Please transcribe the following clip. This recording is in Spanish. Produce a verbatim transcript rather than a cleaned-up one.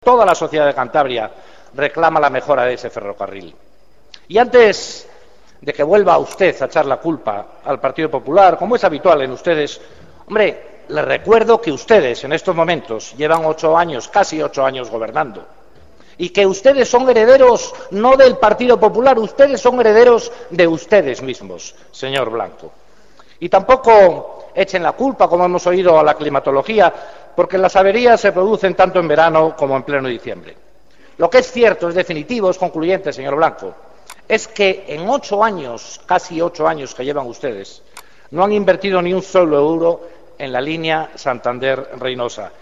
Toda la sociedad de Cantabria reclama la mejora de ese ferrocarril. Y antes de que vuelva usted a echar la culpa al Partido Popular, como es habitual en ustedes, hombre, les recuerdo que ustedes en estos momentos llevan ocho años, casi ocho años gobernando, y que ustedes son herederos no del Partido Popular, ustedes son herederos de ustedes mismos, señor Blanco. Y tampoco echen la culpa, como hemos oído, a la climatología, porque las averías se producen tanto en verano como en pleno diciembre. Lo que es cierto, es definitivo, es concluyente, señor Blanco, es que en ocho años, casi ocho años que llevan ustedes, no han invertido ni un solo euro en la línea Santander-Reynosa.